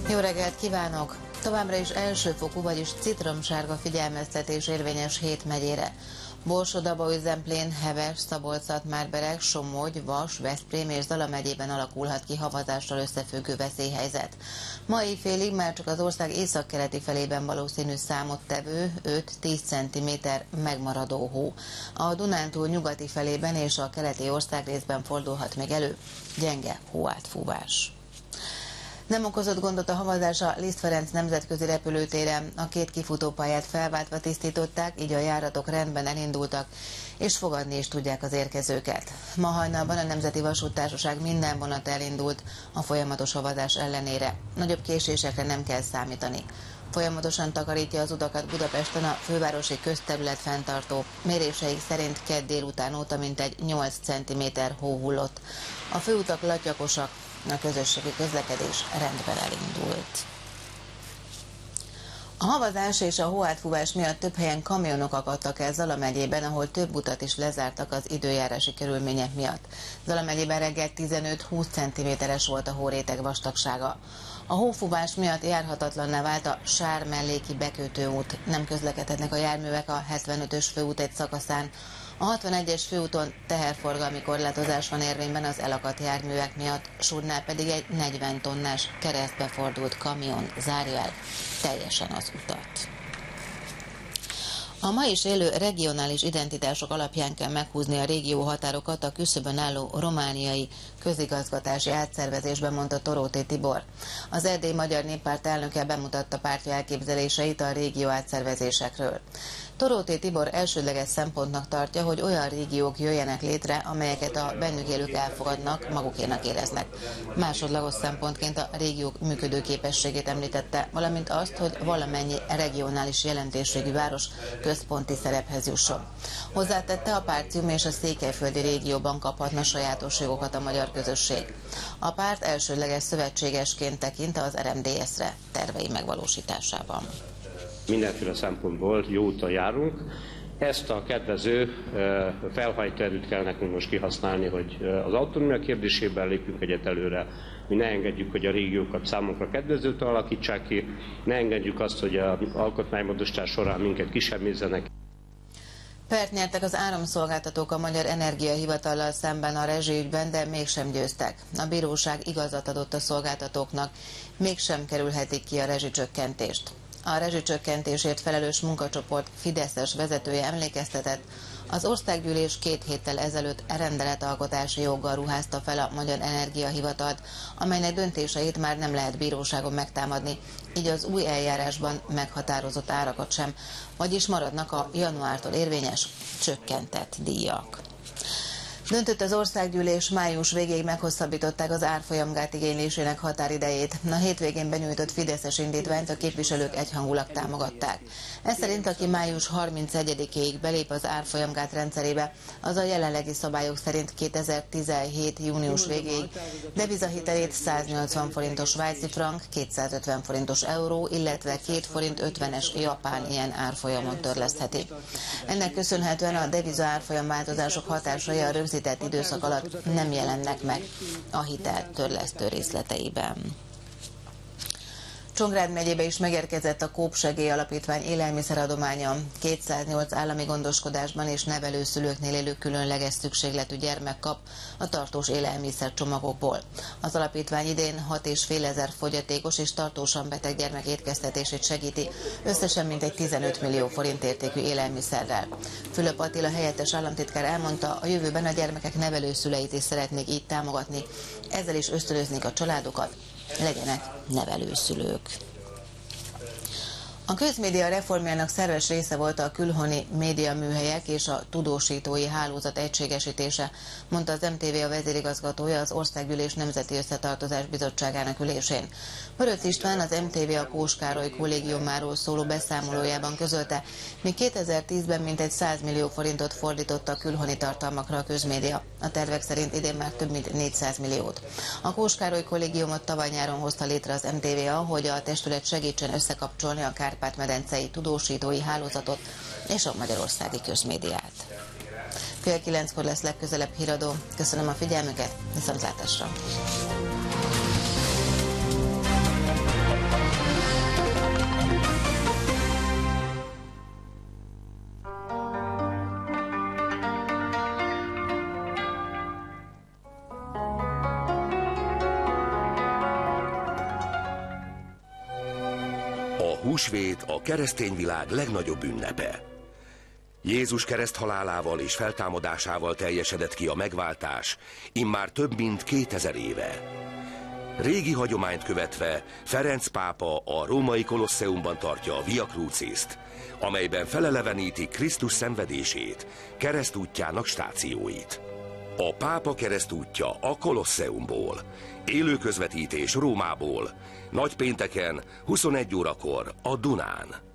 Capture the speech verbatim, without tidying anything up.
Jó reggelt kívánok! Továbbra is elsőfokú, vagyis citromsárga figyelmeztetés érvényes hét megyére. Borsod-Abaúj-Zemplén, Heves, Szabolcs-Szatmár-Bereg, Somogy, Vas, Veszprém és Zala megyében alakulhat ki havazással összefüggő veszélyhelyzet. Ma éjfélig már csak az ország északkeleti felében valószínű számottevő öt-tíz centiméter megmaradó hó. A Dunántúl nyugati felében és a keleti országrészben fordulhat még elő gyenge hóátfúvás. Nem okozott gondot a havazás a Liszt Ferenc nemzetközi repülőtéren. A két kifutópályát felváltva tisztították, így a járatok rendben elindultak, és fogadni is tudják az érkezőket. Ma hajnalban a Nemzeti Vasúttársaság minden vonat elindult a folyamatos havazás ellenére. Nagyobb késésekre nem kell számítani. Folyamatosan takarítja az utakat Budapesten a fővárosi közterület fenntartó. Méréseik szerint kedd délután óta mintegy nyolc centiméter hó hullott. A főutak latyakosak, a közösségi közlekedés rendben elindult. A havazás és a hóátfúvás miatt több helyen kamionok akadtak el Zala megyében, ahol több utat is lezártak az időjárási körülmények miatt. Zala megyében reggel tizenöt-húsz centiméteres volt a hóréteg vastagsága. A hófúvás miatt járhatatlanná vált a Sár-melléki bekötőút. Nem közlekedhetnek a járművek a hetvenötös főút egy szakaszán. A hatvanegyes főúton teherforgalmi korlátozás van érvényben az elakadt járművek miatt, Súrnál pedig egy negyven tonnás keresztbefordult kamion zárja el teljesen az utat. A ma is élő regionális identitások alapján kell meghúzni a régió határokat a küszöbön álló romániai közigazgatási átszervezésben, mondta Toróti Tibor. Az Erdélyi Magyar Néppárt elnöke bemutatta pártja elképzeléseit a régió átszervezésekről. Toróti Tibor elsődleges szempontnak tartja, hogy olyan régiók jöjjenek létre, amelyeket a bennük élők elfogadnak, magukénak éreznek. Másodlagos szempontként a régiók működőképességét említette, valamint azt, hogy valamennyi regionális jelentőségű város központi szerephez jusson. Hozzátette, a Pártium és a székelyföldi régióban kaphatna sajátos jogokat a magyar közösség. A párt elsődleges szövetségesként tekint az er em dé es-re tervei megvalósításában. Mindenféle szempontból jó úton járunk. Ezt a kedvező felhajtóerőt kell nekünk most kihasználni, hogy az autonómia kérdésében lépjünk egyet előre. Mi ne engedjük, hogy a régiókat számunkra kedvezőt alakítsák ki, ne engedjük azt, hogy az alkotmánymódosítás során minket kisebmézzenek. Pert nyertek az áramszolgáltatók a Magyar Energiahivatallal szemben a rezsiügyben, de mégsem győztek. A bíróság igazat adott a szolgáltatóknak, mégsem kerülhetik ki a rezsicsökkentést. A rezsicsökkentésért felelős munkacsoport fideszes vezetője emlékeztetett, az országgyűlés két héttel ezelőtt rendeletalkotási joggal ruházta fel a Magyar Energiahivatalt, amelynek döntéseit már nem lehet bíróságon megtámadni, így az új eljárásban meghatározott árakat sem, vagyis maradnak a januártól érvényes csökkentett díjak. Döntött az országgyűlés, május végéig meghosszabbították az árfolyamgát igénylésének határidejét. A hétvégén benyújtott fideszes indítványt a képviselők egyhangulag támogatták. Ez szerint, aki május harmincegyedikéig belép az árfolyamgát rendszerébe, az a jelenlegi szabályok szerint kétezer-tizenhét június végéig devizahitelét száznyolcvan forintos svájci frank, kétszázötven forintos euró, illetve két forint ötvenes japán ilyen árfolyamon törlesztheti. Ennek köszönhetően a deviza árfolyam változások hatásai a rögzített időszak alatt nem jelennek meg a hitel törlesztő részleteiben. Csongrád megyébe is megérkezett a Kóp-segély Alapítvány élelmiszeradománya. kétszáznyolc állami gondoskodásban és nevelőszülőknél élő különleges szükségletű gyermek kap a tartós élelmiszer csomagokból. Az alapítvány idén hat és fél ezer fogyatékos és tartósan beteg gyermek étkeztetését segíti, összesen mintegy tizenöt millió forint értékű élelmiszerrel. Fülöp Attila helyettes államtitkár elmondta, a jövőben a gyermekek nevelőszüleit is szeretnék így támogatni, ezzel is ösztönöznék a családokat, legyenek nevelőszülők. A közmédia reformjának szerves része volt a külhoni médiaműhelyek és a tudósítói hálózat egységesítése, mondta az em té vé a vezérigazgatója az Országgyűlés Nemzeti Összetartozás Bizottságának ülésén. Pöröcz István az em té vé a Kós Károly kollégiumáról szóló beszámolójában közölte, míg kétezer-tízben mintegy száz millió forintot fordított a külhoni tartalmakra a közmédia. A tervek szerint idén már több mint négyszáz milliót. A Kós Károly kollégiumot tavaly nyáron hozta létre az em té vé a, hogy a testület segítsen összekapcsolni a kárpát-medencei tudósítói hálózatot és a magyarországi közmédiát. Fél kilenckor lesz legközelebb híradó. Köszönöm a figyelmüket, viszontlátásra! A húsvét a keresztény világ legnagyobb ünnepe. Jézus kereszthalálával és feltámadásával teljesedett ki a megváltás, immár több mint kétezer éve. Régi hagyományt követve Ferenc pápa a római Kolosseumban tartja a Via Crucis-t, amelyben feleleveníti Krisztus szenvedését, keresztútjának stációit. A pápa keresztútja a Kolosseumból, élő közvetítés Rómából, nagypénteken huszonegy órakor a Dunán.